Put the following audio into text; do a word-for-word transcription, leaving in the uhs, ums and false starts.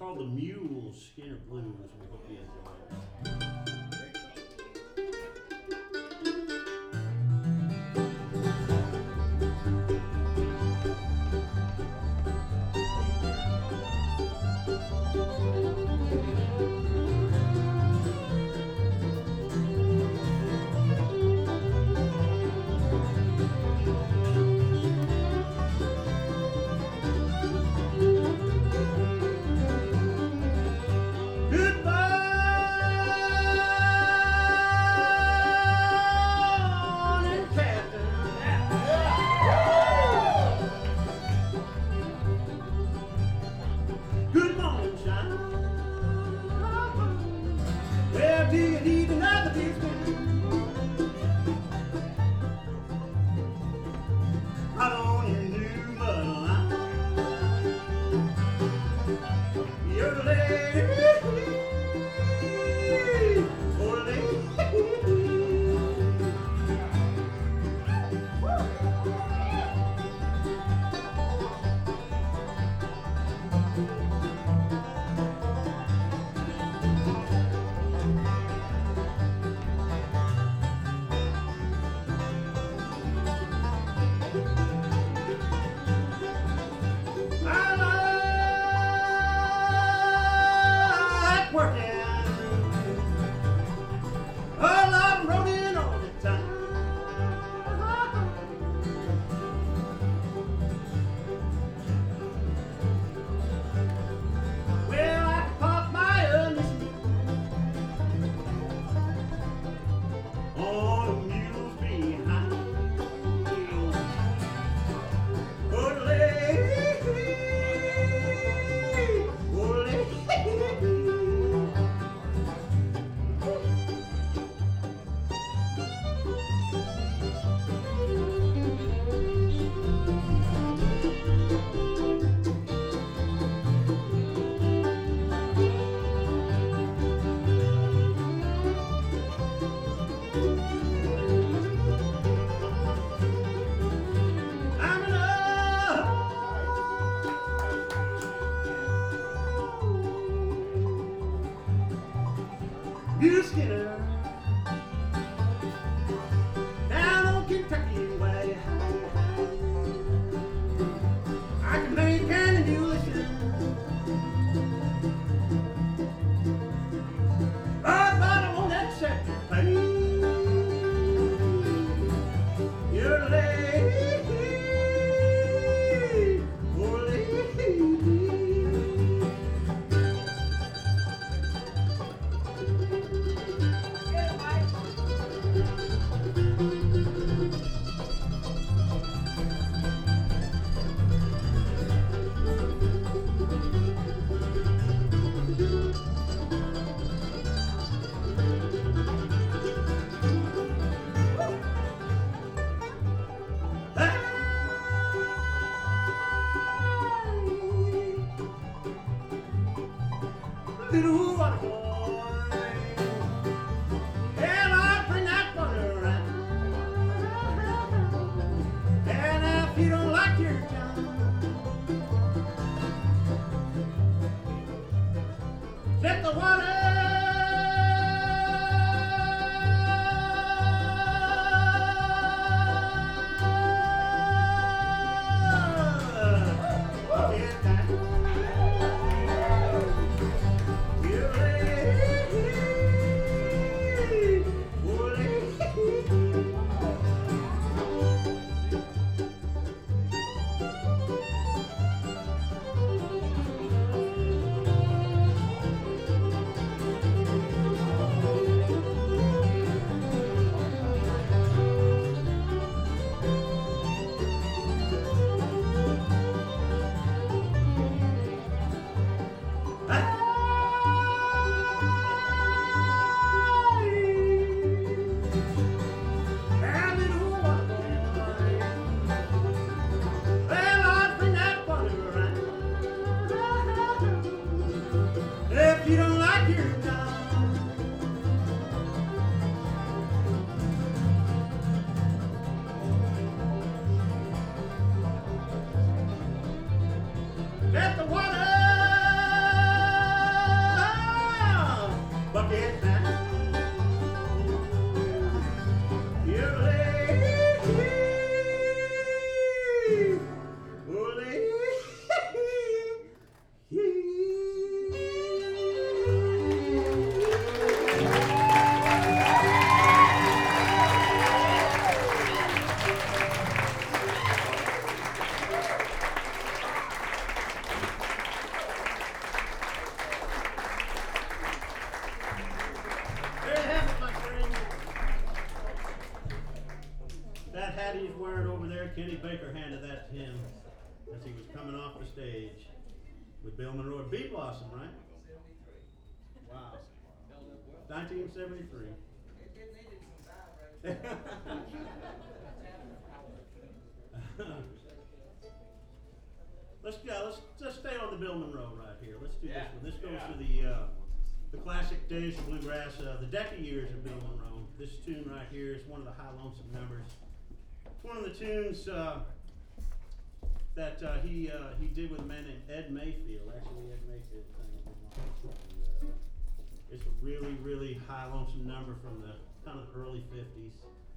called the Mule Skinner Blues. We hope you enjoy it. Mule Skinner down on Kentucky way. I can make any you listen. Right bottom on that second page. You're late, oh lady. Little water boy, and I bring that water around. And if you don't like your town, let the water get that. If you don't like your town, let the water there, Kenny Baker handed that to him as he was coming off the stage with Bill Monroe. Bee Blossom, right? Wow. nineteen seventy-three. Let's go. Let's just stay on the Bill Monroe right here. Let's do Yeah. this one. This goes Yeah. to the uh, the classic days of bluegrass, uh, the Decca years of Bill Monroe. This tune right here is one of the High Lonesome numbers. It's one of the tunes uh, that uh, he uh, he did with a man named Ed Mayfield. Actually, Ed Mayfield sang it with him. And, uh, it's a really, really high lonesome number from the kind of the early fifties.